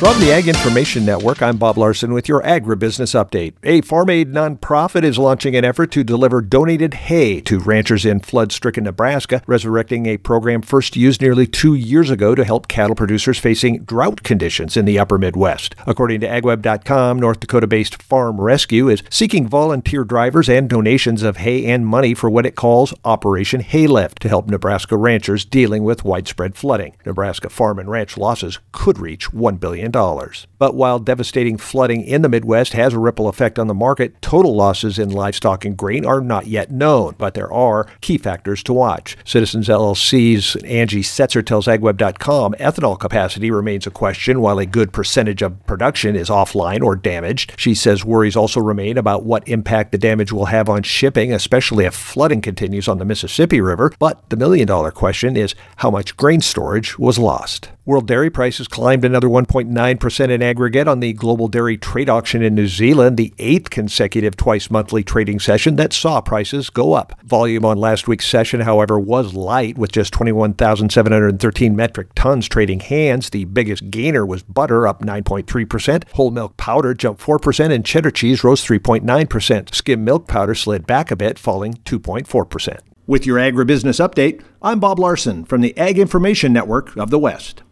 From the Ag Information Network, I'm Bob Larson with your Agribusiness Update. A Farm Aid nonprofit is launching an effort to deliver donated hay to ranchers in flood-stricken Nebraska, resurrecting a program first used nearly 2 years ago to help cattle producers facing drought conditions in the upper Midwest. According to AgWeb.com, North Dakota-based Farm Rescue is seeking volunteer drivers and donations of hay and money for what it calls Operation Haylift to help Nebraska ranchers dealing with widespread flooding. Nebraska farm and ranch losses could reach $1 billion. But while devastating flooding in the Midwest has a ripple effect on the market, total losses in livestock and grain are not yet known, but there are key factors to watch. Citizens LLC's Angie Setzer tells AgWeb.com ethanol capacity remains a question while a good percentage of production is offline or damaged. She says worries also remain about what impact the damage will have on shipping, especially if flooding continues on the Mississippi River. But the million-dollar question is how much grain storage was lost. World dairy prices climbed another 1.9% in aggregate on the global dairy trade auction in New Zealand, the 8th consecutive twice-monthly trading session that saw prices go up. Volume on last week's session, however, was light, with just 21,713 metric tons trading hands. The biggest gainer was butter, up 9.3%. Whole milk powder jumped 4%, and cheddar cheese rose 3.9%. Skim milk powder slid back a bit, falling 2.4%. With your Agribusiness Update, I'm Bob Larson from the Ag Information Network of the West.